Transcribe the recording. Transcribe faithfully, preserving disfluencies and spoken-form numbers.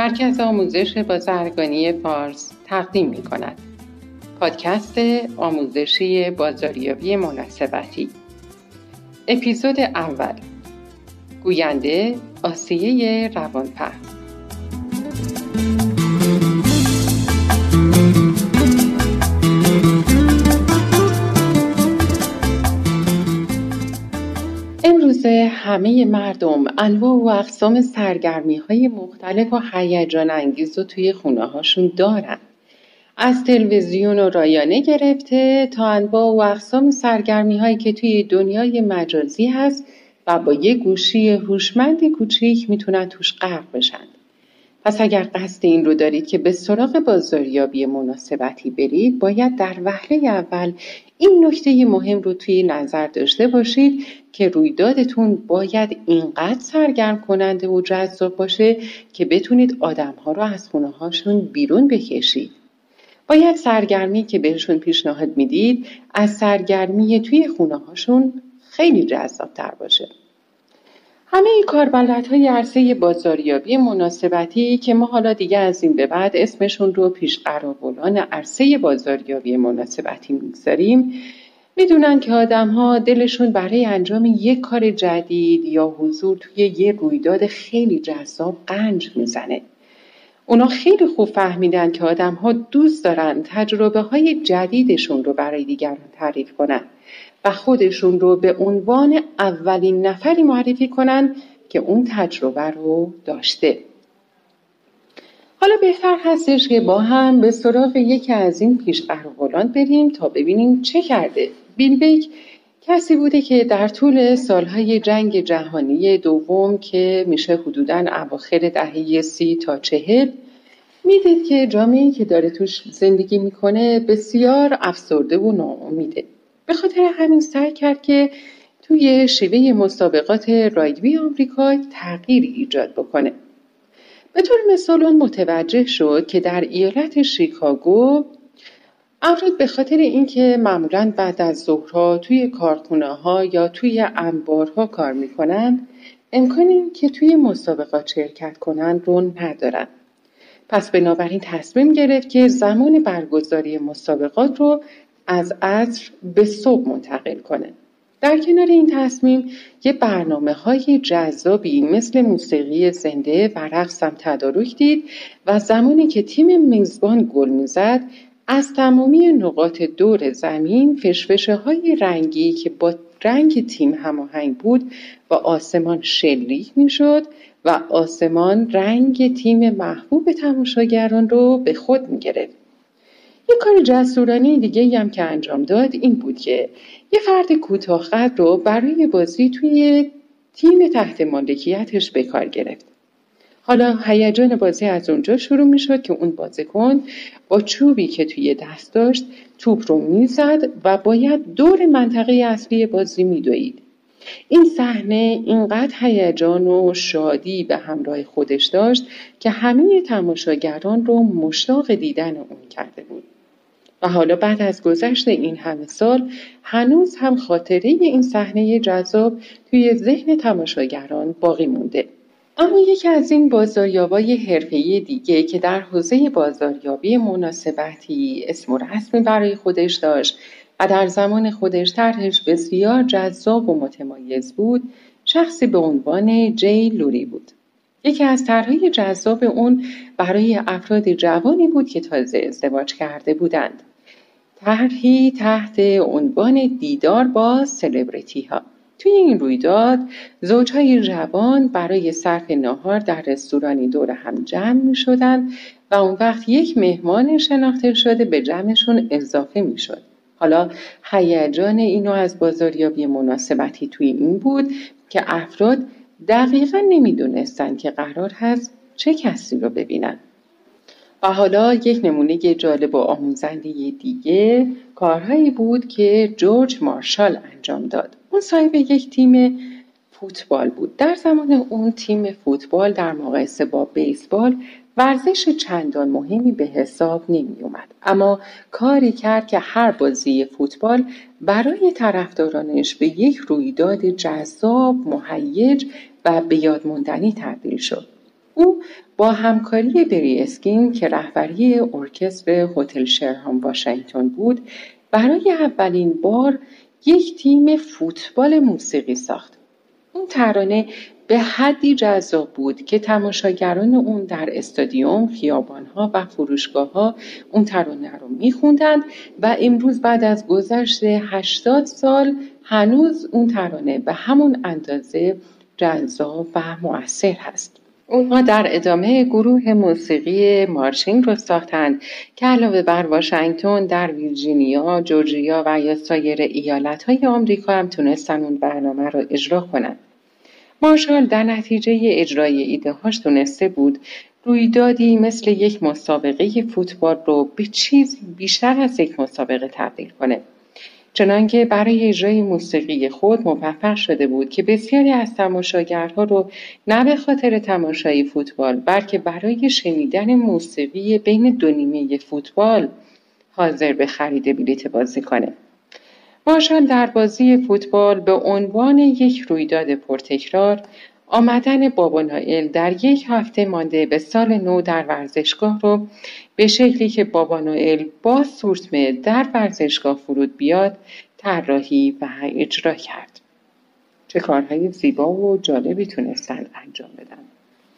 مرکز آموزش بازرگانی فارس تقدیم می کند. پادکست آموزشی بازاریابی مناسبتی. اپیزود اول. گوینده آسیه روانفهم. امروزه همه مردم انواع و اقسام سرگرمی‌های مختلف و هیجان انگیز رو توی خونه‌هاشون دارن. از تلویزیون و رایانه گرفته تا انواع و اقسام سرگرمی‌هایی که توی دنیای مجازی هست و با یه گوشی هوشمند کوچیک میتونن توش غرق بشن. پس اگر قصد این رو دارید که به سراغ بازاریابی مناسبتی برید، باید در وهله اول این نکته مهم رو توی نظر داشته باشید که رویدادتون باید اینقدر سرگرم کننده و جذاب باشه که بتونید آدم‌ها رو از خونه‌هاشون بیرون بکشید. باید سرگرمی که بهشون پیشنهاد میدید از سرگرمی توی خونه‌هاشون خیلی جذاب‌تر باشه. همه این کاربلدهای عرصه بازاریابی مناسبتی که ما حالا دیگه از این به بعد اسمشون رو پیشقراولان عرصه بازاریابی مناسبتی میگذاریم، میدونن که آدم‌ها دلشون برای انجام یک کار جدید یا حضور توی یه رویداد خیلی جذاب قنج میزنه. اونا خیلی خوب فهمیدن که آدم‌ها دوست دارن تجربه‌های جدیدشون رو برای دیگران تعریف کنن و خودشون رو به عنوان اولین نفری معرفی کنن که اون تجربه رو داشته. حالا بهتر هستش که با هم به سراغ یکی از این پیشقراولان بریم تا ببینیم چه کرده. بیل بیک کسی بوده که در طول سالهای جنگ جهانی دوم که میشه حدوداً اواخر دهه سی تا چهل میدید که جامعه‌ای که داره توش زندگی میکنه بسیار افسرده و ناامیده. به خاطر همین سعی کرد که توی شیوه مسابقات رایدوی آمریکا تغییری ایجاد بکنه. به طور مثال اون متوجه شد که در ایالت شیکاگو افراد به خاطر اینکه معمولاً بعد از ظهرها توی کارخونه‌ها یا توی انبارها کار میکنن، امکان این که توی مسابقات شرکت کنن رو ندارن. پس بنابراین تصمیم گرفت که زمان برگزاری مسابقات رو از عصر به صبح منتقل کنه. در کنار این تصمیم یه برنامه‌های جذابی مثل موسیقی زنده و رقص هم تدارک دید و زمانی که تیم میزبان گل می‌زد، از تمامی نقاط دور زمین فشفشه‌های رنگی که با رنگ تیم هماهنگ بود و آسمان شلیک می‌شد و آسمان رنگ تیم محبوب تماشاگران رو به خود می‌گرفت. یک کار جسورانه دیگه هم که انجام داد این بود که یه فرد کوتاه‌قد رو برای بازی توی تیم تحت مالکیتش به کار گرفت. حالا هیجان بازی از اونجا شروع میشد که اون بازیکن با چوبی که توی دست داشت توپ رو میزد و باید دور منطقه اصلی بازی میدوید. این صحنه اینقدر هیجان و شادی به همراه خودش داشت که همه تماشاگران رو مشتاق دیدن اون کرده بود. و حالا بعد از گذشت این همه سال هنوز هم خاطره این صحنه جذاب توی ذهن تماشاگران باقی مونده. اما یکی از این بازاریابای حرفه‌ای دیگه که در حوزه بازاریابی مناسبتی اسم و رسمی برای خودش داشت و در زمان خودش طرحش بسیار جذاب و متمایز بود، شخصی به عنوان جی لوری بود. یکی از طرحهای جذاب اون برای افراد جوانی بود که تازه ازدواج کرده بودند. طرحی تحت عنوان دیدار با سلبریتی ها. توی این رویداد زوجهای جوان برای صرف ناهار در رستورانی دور هم جمع می شدند و اون وقت یک مهمان شناخته شده به جمعشون اضافه می شد. حالا هیجان اینو از بازاریابی مناسبتی توی این بود که افراد دقیقاً نمیدونستن که قرار هست چه کسی رو ببینن. و حالا یک نمونه جالب و آموزنده دیگه کارهایی بود که جورج مارشال انجام داد. اون صاحب یک تیم فوتبال بود. در زمان اون تیم فوتبال در مقایسه با بیسبال ورزش چندان مهمی به حساب نمی اومد. اما کاری کرد که هر بازی فوتبال برای طرفدارانش به یک رویداد جذاب، مهیج و به یاد ماندنی تبدیل شد. او با همکاری بری اسکین که رهبری ارکستر هتل شرهام واشنگتن بود، برای اولین بار یک تیم فوتبال موسیقی ساخت. اون ترانه به حدی جذاب بود که تماشاگران اون در استادیوم، خیابان‌ها و فروشگاه‌ها اون ترانه رو می‌خوندند و امروز بعد از گذشت هشتاد سال هنوز اون ترانه به همون اندازه جذاب و مؤثر هست. اونها در ادامه گروه موسیقی مارچینگ رو ساختند که علاوه بر واشنگتن در ویرجینیا، جورجیا و یا سایر ایالت‌های آمریکا هم تونستن اون برنامه رو اجرا کنند. مارشال در نتیجه اجرای ایده‌هاش تونسته بود رویدادی مثل یک مسابقه فوتبال رو به چیزی بیشتر از یک مسابقه تبدیل کنه. چنانکه برای اجرای موسیقی خود موفق شده بود که بسیاری از تماشاگرها رو نه به خاطر تماشای فوتبال بلکه برای شنیدن موسیقی بین دو نیمه فوتبال حاضر به خرید بلیت بازی کنه. مارشال در بازی فوتبال به عنوان یک رویداد پرتکرار آمدن بابا نوئل در یک هفته مانده به سال نو در ورزشگاه رو به شکلی که بابا نوئل با سورتمه در ورزشگاه فرود بیاد طراحی و اجرا کرد. چه کارهای زیبا و جالبی تونستن انجام بدن.